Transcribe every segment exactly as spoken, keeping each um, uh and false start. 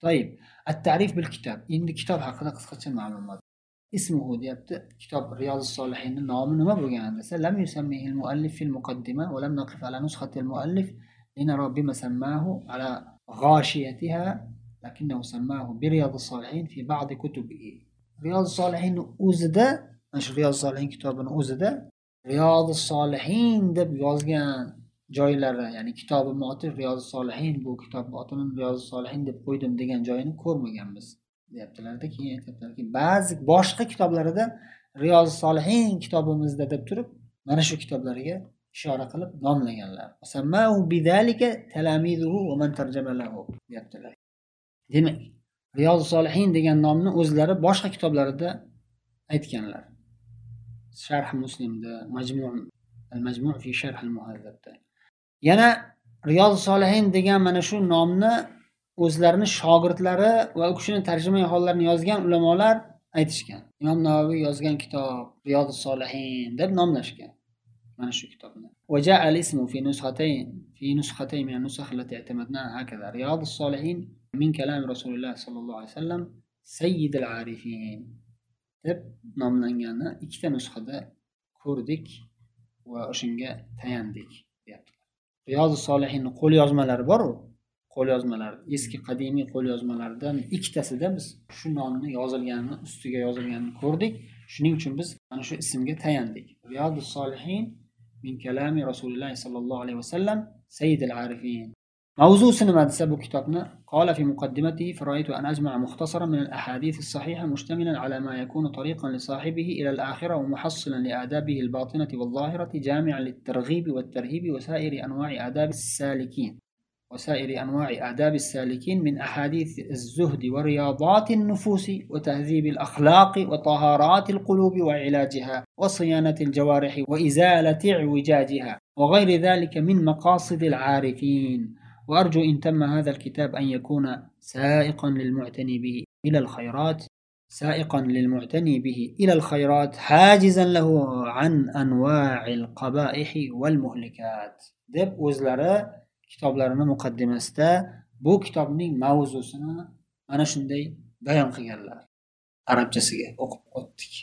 To'yib, at-ta'rif bil kitob. Endi kitob haqida qisqacha ma'lumot. Ismuhu deyapti. Kitob Riyozus Solihinning nomi nima bo'lgan desa, lam yusammihi al-muallif fil muqaddima va lam naqif ala nuskhati al-muallif linara bima sammahu ala ghashiyatiha lakinnahu sammahu bi Riyozus Solihin fi ba'd kutubihi. Riyozus Solihin o'zida, mana shu Riyozus Solihin kitobining o'zida Riyozus Solihin deb yozgan joylari, ya'ni kitobimning oti Riyozus Solihin, bu kitobning otini Riyozus Solihin deb qo'ydim degan joyini ko'rmaganmiz deyaptilarda. Keyin aytibdilarki, ba'zi boshqa kitoblarida Riyozus Solihin kitobimizda deb turib, mana shu kitoblariga ishora qilib nomlaganlar. Sammahu bidalika talamizuhu va man tarjama lahu deyaptilar. Demak, Riyozus Solihin degan nomni o'zlari boshqa kitoblarida aytganlar. Sharh Muslimda, Majmu' al-Majmu' fi Sharh al-Muhazzabda. Yana Riyozus Solihin degan mana shu nomni o'zlarining shogirdlari va u kishining tarjimai hollarini yozgan ulamolar aytishgan. Imom Navoiy yozgan kitob Riyozus Solihin deb nomlashgan mana shu kitobni. Va ja'a al-ismu fi nuskhatayn fi nuskhatayn min an-nusakh allati i'tamadnaha hakaza. Riyozus Solihin min kalam Rasululloh sallallohu alayhi vasallam Sayyid al-Arifin deb nomlanganini ikkita nusxada ko'rdik va o'shunga tayandik deyapti. Riyozus Solihinning qo'l yozmalari bor-ku, qo'l yozmalari, eski qadimiy qo'l yozmalaridan ikkitasida biz shu nomni yozilganini, ustiga yozilganini ko'rdik. Shuning uchun biz mana shu ismga tayandik. Riyozus Solihin min kalami Rasululloh sallallohu alayhi vasallam Sayyid al-Arifin. Mavzusi nima desa bu kitobni qala fi muqaddimatihi faraytu an ajma'a mukhtasaran min al-ahadith as-sahiha mushtamilan ala ma yakunu tariqan li sahibihi ila al-akhirah wa muhassilan li adabihi al-batinati wal-zahirati jami'an lit-targhib wat-tarhib wa sa'iri anwa'i adab as-salikin wa sa'iri anwa'i adab as-salikin min ahadith az-zuhd wa riyadat an-nufus wa tahdhib al-akhlaq wa taharat al-qulub wa ilajiha wa siyanati al-jawarih wa izalati i'wijajiha wa ghayri dhalika min maqasid al-'arifin. وأرجو إن تم هذا الكتاب أن يكون سائقا للمعتني به إلى الخيرات سائقا للمعتني به إلى الخيرات حاجزا له عن أنواع القبائح والمهلكات. deb o'zlari kitoblarini muqaddimasida bu kitobning mavzusini mana shunday bayon qilganlar. Arabchasiga o'qib o'tdik.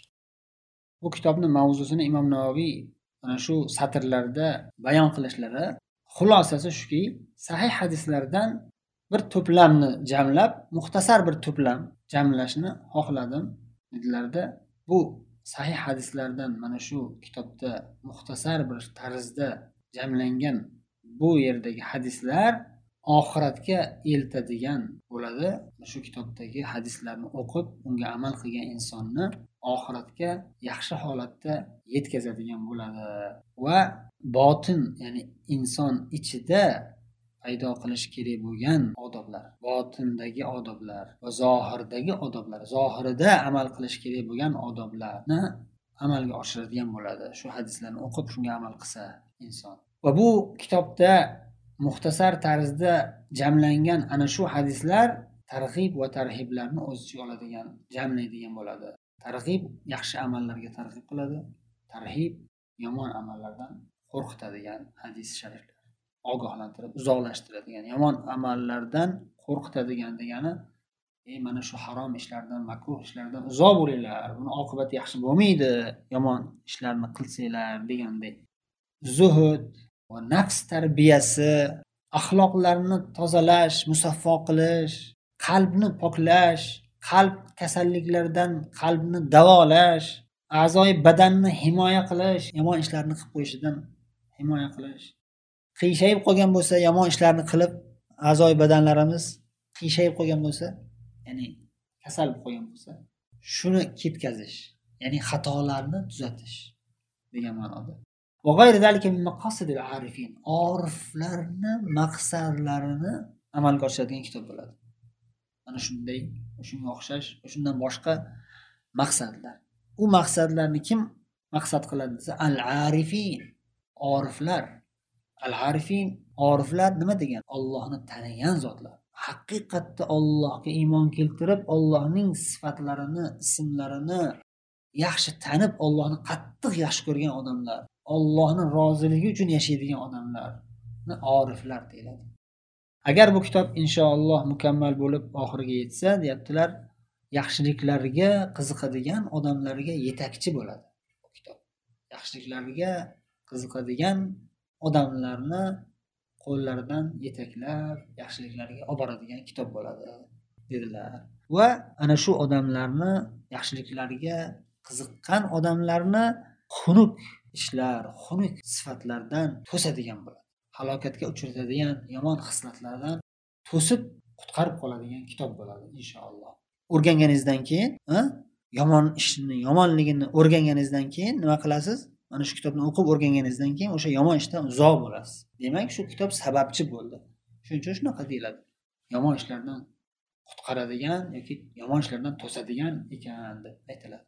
Bu kitobning mavzusini Imom Navoiy mana shu satrlarda bayon qilishlari xulosasi shuki, sahih hadislardan bir to'plamni jamlab, muxtasar bir to'plam jamlashni xohladim dedilarda. Bu sahih hadislardan mana shu kitobda muxtasar bir tarzda jamlangan bu yerdagi hadislar oxiratga eltadigan bo'ladi. Shu kitobdagi hadislarni o'qib, unga amal qilgan insonni oxiratga yaxshi holatda yetkazadigan bo'ladi va botin, ya'ni inson ichida paydo qilish kerak bo'lgan odoblar, botindagi odoblar va zohirdagi odoblar, zohirida amal qilish kerak bo'lgan odoblarni amalga oshiradigan bo'ladi. Shu hadislarni o'qib shunga amal qilsa inson. Va bu kitobda muxtasar tarzda jamlangan ana shu hadislar targ'ib va tarhiblarni o'z ichiga oladigan, jamlaydigan bo'ladi. Targ'ib yaxshi amallarga targ'ib qiladi, tarhib yomon amallardan qo'rqitadigan hadis shariflar. Ogohlantirib, uzoqlashtiradigan, yomon amallardan qo'rqitadigan degani, ey mana shu harom ishlardan, makruh ishlardan uzoq bo'linglar, buni oqibati yaxshi bo'lmaydi, yomon ishlarni qilsanglar degandek. Zuhud va nafs tarbiyasi, axloqlarni tozalash, musaffo qilish, qalbni poklash, qalb kasalliklaridan qalbni davolash, a'zoyi badanni himoya qilish, yomon ishlarni qilib qo'yishidan himoya qilish. Qiyshayib qolgan bo'lsa, yomon ishlarni qilib, a'zoyi badanlarimiz qiyshayib qolgan bo'lsa, ya'ni kasal bo'lib qolgan bo'lsa, shuni ketkazish, ya'ni xatolarni tuzatish degan ma'noda. Va g'ayri zalika min maqasidil arifin, oriflarni maqsadlarini amalga oshiradigan kitob bo'ladi. Mana shunday, shunga o'xshash, shundan boshqa maqsadlar. U maqsadlarni kim maqsad qiladi desa, al-arifin, oriflar. Al-arifin, oriflar nima degan? Allohni tanigan zotlar. Haqiqatda Allohga iymon keltirib, Allohning sifatlarini, ismlarini yaxshi tanib, Allohni qattiq yaxshi ko'rgan odamlar, Allohning roziligi uchun yashaydigan odamlarni oriflar deyiladi. agar bu kitob inshaalloh mukammal bo'lib oxiriga yetsa, deyaptilar, yaxshiliklarga qiziqadigan odamlarga yetakchi bo'ladi bu kitob. Yaxshiliklarga qiziqadigan odamlarni qo'llaridan yetaklab yaxshiliklarga olib boradigan kitob bo'ladi dedilar. Va ana shu odamlarni, yaxshiliklarga qiziqqan odamlarni xunuk ishlar, xunuk sifatlardan to'sadigan bo'ladi. Halokatga uchratadigan yomon xislatlardan to'sib qutqarib qoladigan kitob bo'ladi inshaalloh. O'rganganingizdan keyin, ha? Yomon ishni, yomonligini o'rganganingizdan keyin nima qilasiz? Mana shu kitobni o'qib o'rganganingizdan keyin o'sha yomon ishdan uzoq bo'lasiz. Demak, shu kitob sababchi bo'ldi. Shuning uchun shunaqa deyiladi. Yomon ishlardan qutqaradigan yoki yomon ishlardan to'sadigan ekan deb aytiladi.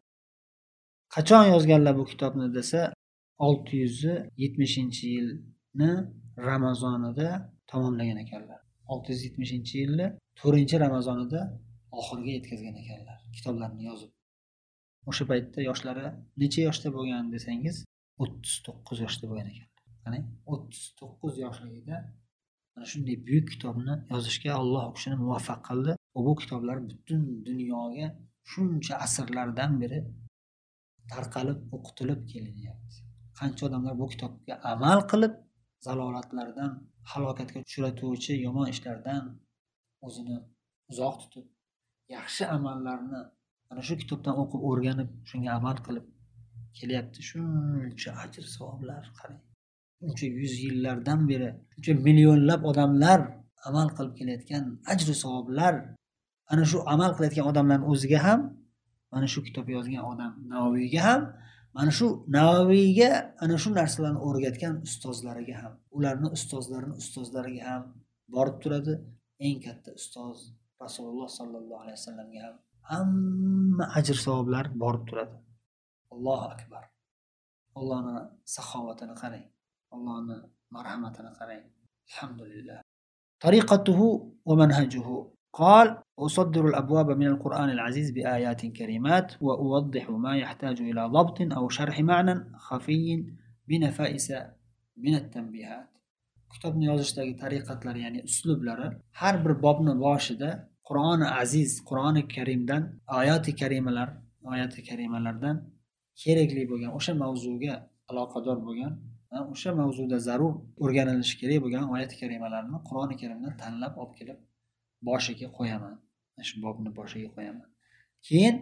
Qachon yozganlar bu kitobni desa, olti yuz yetmishinchi yilni Ramazonida tamomlagan ekanlar. olti yuz yetmishinchi yilni to'rtinchi Ramazonida oxiriga yetkazgan ekanlar kitoblarni yozib. O'sha paytda yoshlari necha yoshda bo'lgan desangiz, o'ttiz to'qqiz yoshda bo'lgan ekan. Qani, o'ttiz to'qqiz yoshligida mana shunday buyuk kitobni yozishga Alloh u kishini muvaffaq qildi. Bu kitoblar butun dunyoga shuncha asrlardan beri tarqalib, o'qitilib kelinyapti. Qancha odamlar bu kitobga amal qilib, zalolatlardan, halokatga uchratuvchi yomon ishlardan o'zini uzoq tutib, yaxshi amallarni mana shu kitobdan o'qib, o'rganib, shunga amal qilib kelyapti. Shuncha ajr savoblar qarang. Shuncha yuz yillardan beri, shuncha millionlab odamlar amal qilib kelayotgan ajr savoblar ana shu amal qilayotgan odamlarning o'ziga ham, mana shu kitob yozgan odam Navaviyga ham, mana shu Navaviyga ana shu narsalarni o'rgatgan ustozlariga ham, ularni ustozlarining ustozlariga ham borib turadi. Eng katta ustoz Rasululloh sallallohu alayhi vasallamga ham hamma ajr savoblar borib turadi. Allohu akbar. Allohning saxovatini qarang. Allohning marhamatini qarang. Alhamdulillah. Tariqatuhu va manhajuhu. قال أصدر الأبواب من القرآن العزيز بآيات كريمات وأوضح ما يحتاج إلى ضبط أو شرح معنى خفي بنفائس من التنبيهات. kitobni yozishdagi tariqatlari, ya'ni uslublari, har bir bobning boshida Qur'oni aziz, Qur'oni karimdan oyati karimalar, oyati karimalardan kerakli bo'lgan, o'sha mavzuga aloqador bo'lgan, o'sha mavzuda zarur o'rganilishi kerak bo'lgan oyati karimalarni Qur'oni karimdan tanlab olib kelib boshiga qo'yaman. Shu bobni boshiga qo'yaman. Keyin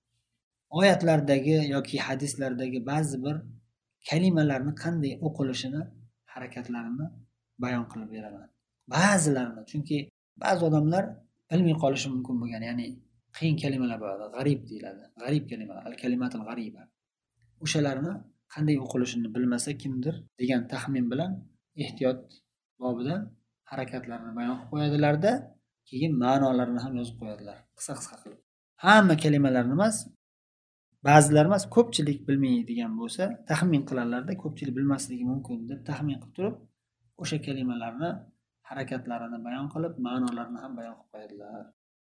oyatlardagi yoki hadislardagi ba'zi bir kalimalarni qanday o'qilishini, harakatlarini bayon qilib beraman. Ba'zilarini, chunki ba'zi odamlar bilmay qolishi mumkin bo'lgan, ya'ni qiyin kalimalar bo'ladi, g'arib deyiladi. G'arib kalimalar, al-kalimatul g'ariba. O'shalarni qanday o'qilishini bilmasa kimdir degan taxmin bilan ehtiyot bobidan harakatlarini bayon qilib qo'yadilar-da, keyin ma'nolarini ham yozib qo'yadilar, qisqa-qisqa qilib. Hamma kalimalarni emas, ba'zilar emas, ko'pchilik bilmaydigan bo'lsa, taxmin qilarlarda, ko'pchilik bilmasligi mumkin deb taxmin qilib turib, o'sha kalimalarni harakatlarini bayon qilib, ma'nolarini ham bayon qilib qo'yadilar.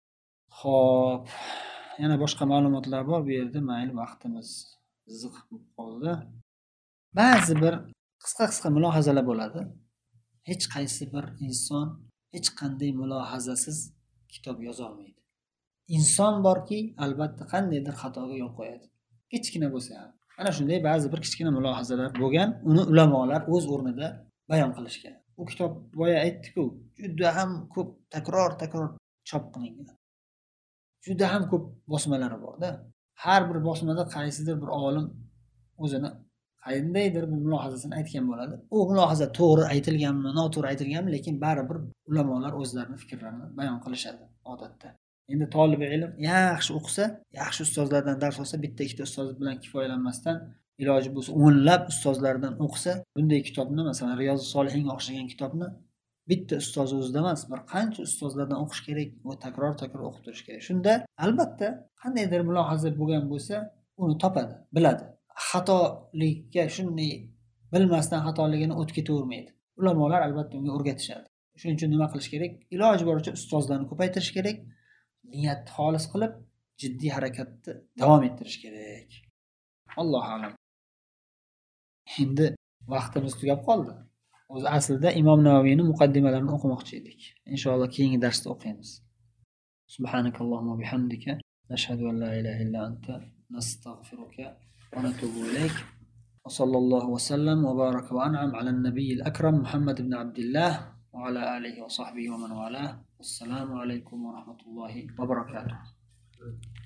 Xo'p, yana boshqa ma'lumotlar bor bu yerda, mayli, vaqtimiz ziq bo'lib qoldi. Ba'zi bir qisqa-qisqa mulohazalar bo'ladi. Hech qaysi bir inson hech qanday mulohazasiz kitob yoza olmaydi. Inson borki, albatta qandaydir xatoga yo'l qo'yadi. Kichkina bo'lsa ham. Mana shunday ba'zi bir kichkina mulohazalar bo'lgan, uni ulamolar o'z o'rnida bayon qilishgan. Bu kitob boya aytdik-ku, juda ham ko'p takror-takror chop qilingan. Juda ham ko'p bosmalari bor-da. Har bir bosmada qaysidir bir olim o'zini qandaydir bir mulohazasini aytgan bo'ladi. U mulohaza to'g'ri aytilganmi, noto'g'ri aytilganmi, lekin baribir ulamolar o'zlarining fikrlarini bayon qilishadi odatda. Endi tolibi ilm yaxshi o'qisa, yaxshi ustozlardan dars olsa, bitta ikkita ustoz bilan kifoyalanmasdan, iloji bo'lsa o'nlab ustozlardan o'qisa, bunday kitobni, masalan, Riyozus Solihinga o'xshagan kitobni bitta ustoz o'zida emas, bir qancha ustozlardan o'qish kerak va takror-takror o'qib turish kerak. Shunda albatta qandaydir mulohaza bo'lgan bo'lsa, uni topadi, biladi. Xatolikka shunday bilmasdan xatoligini o'tib ketavermaydi. Ulamolar albatta unga o'rgatishadi. Shuning uchun nima qilish kerak? Iloji boricha ustozlarni ko'paytirish kerak. Niyatni xolis qilib, jiddiy harakatni davom ettirish kerak. Allohu a'lam. Endi vaqtimiz tugab qoldi. O'zi aslida Imom Navaviyning muqaddimalarini o'qimoqchi edik. Inshaalloh keyingi darsda o'qiymiz. Subhanakallohumma bihamdika nashhadu an la ilaha illa anta nastag'firuka va natubu ilayk. Va sallallohu va sallam va baraka va an'am ala an-nabiyil akram Muhammad ibn Abdullah va ala alihi va sahbihi va man walah. Assalomu alaykum va rahmatullohi va barakatuh.